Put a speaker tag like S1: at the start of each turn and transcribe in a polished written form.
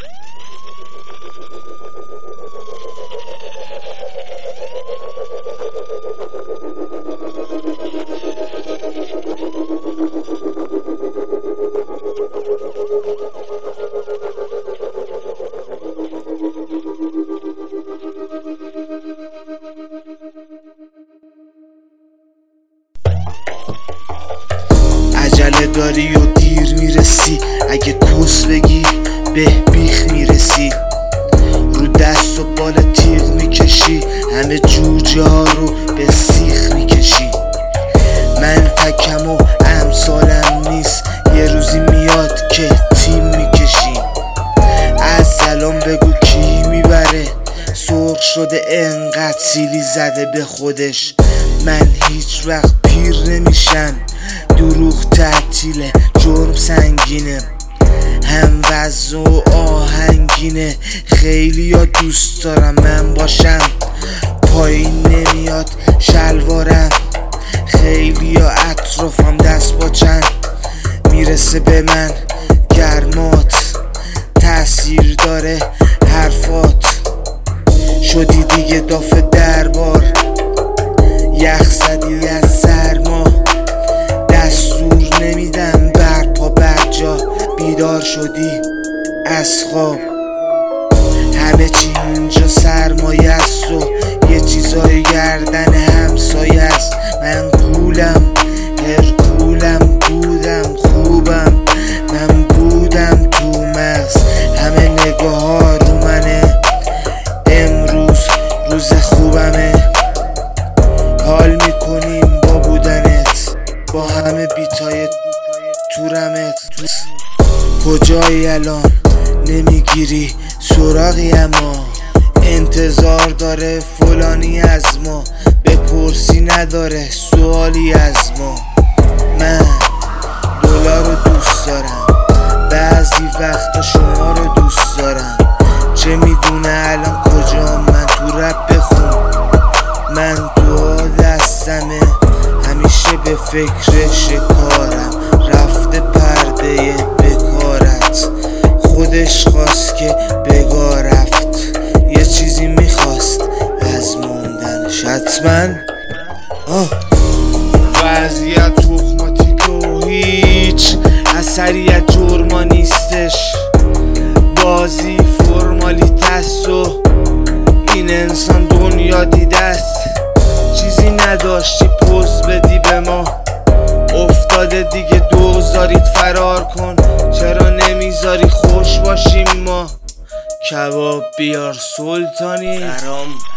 S1: عجله داری و دیر میرسی، اگه کس بگی به بیخ میرسی. رو دست و بال تیغ میکشی، همه جوجه ها رو به سیخ میکشی. من تکم و امثالم نیست، یه روزی میاد که تیم میکشی. از سلام بگو کی میبره، سرخ شده انقدر سیلی زده به خودش. من هیچ وقت پیر نمیشم، دروغ تعطیله، جرم سنگینه، هم وزن و آهنگینه. خیلی یا دوست دارم من باشم، پایین نمیاد شلوارم. خیلی یا اطرافم دست با چند، میرسه به من گرمات، تأثیر داره حرفات. شدی دیگه داف دربار، یخ زدی از سرما. دستور نمیدم برپا برجا، بیدار شدی از خواب. همه چی اینجا سرمایه است و یه چیزای گردن همسایه است. من گولم هرکولم، بودم خوبم، من بودم تو مغز. همه نگاه ها رو منه، امروز روز خوبمه. حال میکنیم با بودنت، با همه بیتای تورمت. کجایی الان نمیگیری سراغی، اما انتظار داره فلانی از ما، بپرسی نداره سوالی از ما. من دلار رو دوست دارم، بعضی وقتا شما رو دوست دارم. چه میدونه الان کجا، من تو رپ بخون. من دعا دستمه، همیشه به فکر شکارم. رفته پرده بکارت، خودش خواست که بگا رفت. یه چیزی میخواست از موندنش حتما. وضعیت تخماتیک و هیچ اثریت جرما نیستش. بازی فرمالیتست و این انسان دنیا دیده است. چیزی نداشتی پوز بدی به ما، افتاده دیگه دوزارید فرار کن. چرا نمیذاری خوش باشیم ما؟ کباب بیار سلطانی،